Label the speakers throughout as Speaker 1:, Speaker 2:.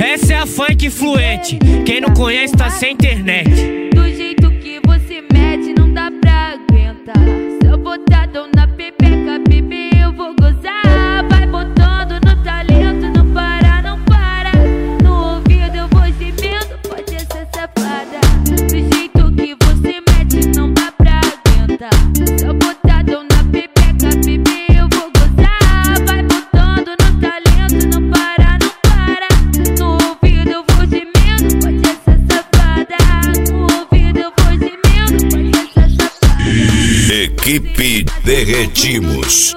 Speaker 1: Essa é a funk fluente, quem não conhece tá sem internet.
Speaker 2: Do jeito que você mete não dá pra aguentar. Se eu botar dom na pepeca, bebê, eu vou gozar. Vai botando no talento, não para, não para. No ouvido eu vou gemendo, pode ser safada. Do jeito que você mete não dá pra aguentar. Se eu botar dom na pepeca, bebê, eu vou gozar. Vai botando no talento, não para, não para. No ouvido eu vou gemendo, pode ser safada. No ouvido eu vou gemendo, pode ser safada.
Speaker 3: Equipe Derretimos.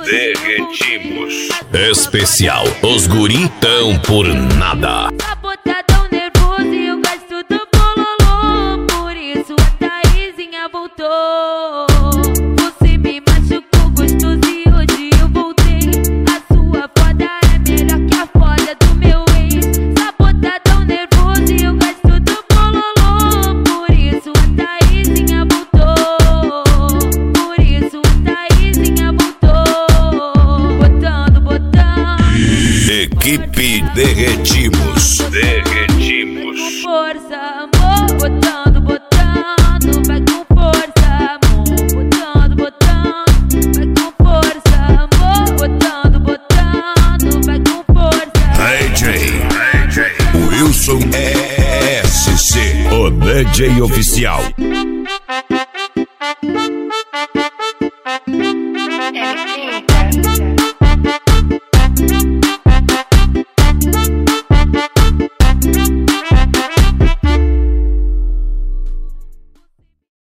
Speaker 3: Especial, os guri tão por nada.
Speaker 2: Sabotadão nervoso e eu gasto do bololô. Por isso a Thaisinha voltou. Você me machucou gostoso e hoje eu voltei. A sua foda é melhor que a foda do meu ex. Sabotadão nervoso e eu gasto do bololô. Por isso a Thaisinha voltou. Por isso a Thaisinha voltou. Botando, botando.
Speaker 3: Equipe Derretimos.
Speaker 2: Com força, amor, botando, botando, vai com força, amor, botando, botando, vai com força, amor, botando, botando, vai com força.
Speaker 3: DJ Wilson SC, o DJ oficial.